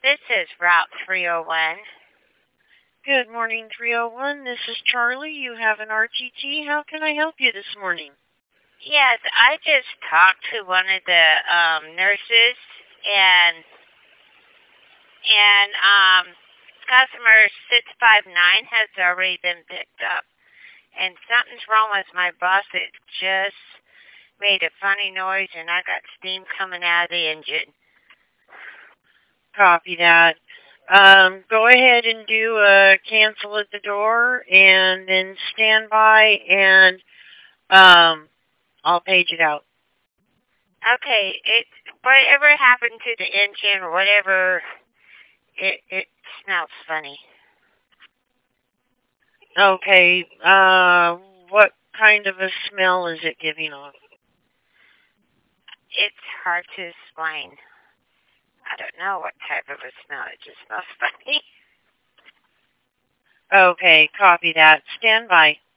This is Route 301. Good morning, 301. This is Charlie. You have an RTT. How can I help you this morning? Yes, I just talked to one of the nurses, and customer 659 has already been picked up, and something's wrong with my boss. It just made a funny noise, and I got steam coming out of the engine. Copy that. Go ahead and do a cancel at the door and then stand by and I'll page it out. Okay, whatever happened to the engine or whatever, it smells funny. Okay, what kind of a smell is it giving off? It's hard to explain. I don't know what type of a smell. It just smells funny. Okay, copy that. Stand by.